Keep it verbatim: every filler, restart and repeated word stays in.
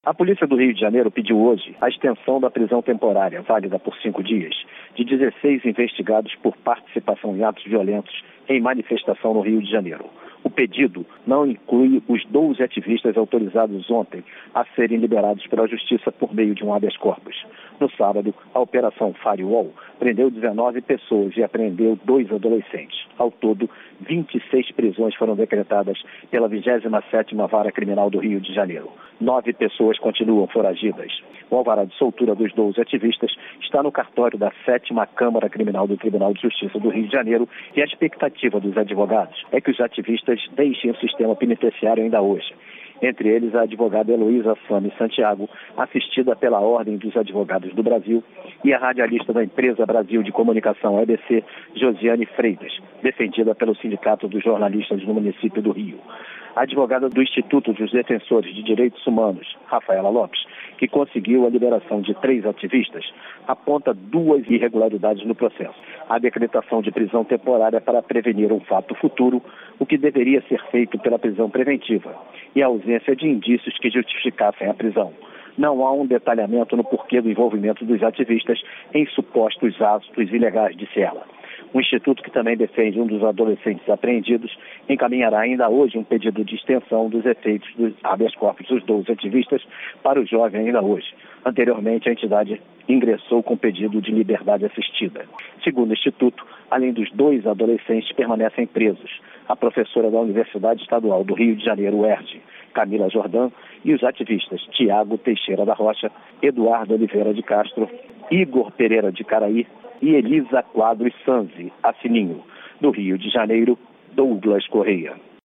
A Polícia do Rio de Janeiro pediu hoje a extensão da prisão temporária, válida por cinco dias, de dezesseis investigados por participação em atos violentos em manifestação no Rio de Janeiro. O pedido não inclui os doze ativistas autorizados ontem a serem liberados pela Justiça por meio de um habeas corpus. No sábado, a Operação Firewall prendeu dezenove pessoas e apreendeu dois adolescentes. Ao todo, vinte e seis prisões foram decretadas pela vigésima sétima Vara Criminal do Rio de Janeiro. Nove pessoas continuam foragidas. O alvará de soltura dos doze ativistas está no cartório da sétima Câmara Criminal do Tribunal de Justiça do Rio de Janeiro e a expectativa dos advogados é que os ativistas deixem o sistema penitenciário ainda hoje. Entre eles, a advogada Heloísa Fame Santiago, assistida pela Ordem dos Advogados do Brasil, e a radialista da Empresa Brasil de Comunicação, E B C, Josiane Freitas, defendida pelo Sindicato dos Jornalistas do município do Rio. A advogada do Instituto dos Defensores de Direitos Humanos, Rafaela Lopes, que conseguiu a liberação de três ativistas, aponta duas irregularidades no processo. A decretação de prisão temporária para prevenir um fato futuro, o que deveria ser feito pela prisão preventiva, e a ausência de indícios que justificassem a prisão. Não há um detalhamento no porquê do envolvimento dos ativistas em supostos atos ilegais, disse ela. O Instituto, que também defende um dos adolescentes apreendidos, encaminhará ainda hoje um pedido de extensão dos efeitos dos habeas corpus dos doze ativistas para o jovem ainda hoje. Anteriormente, a entidade ingressou com pedido de liberdade assistida. Segundo o Instituto, além dos dois adolescentes, permanecem presos a professora da Universidade Estadual do Rio de Janeiro, U E R J, Camila Jordão, e os ativistas Tiago Teixeira da Rocha, Eduardo Oliveira de Castro, Igor Pereira de Caraí e Elisa Quadros Sanzi, Assininho. Do Rio de Janeiro, Douglas Correia.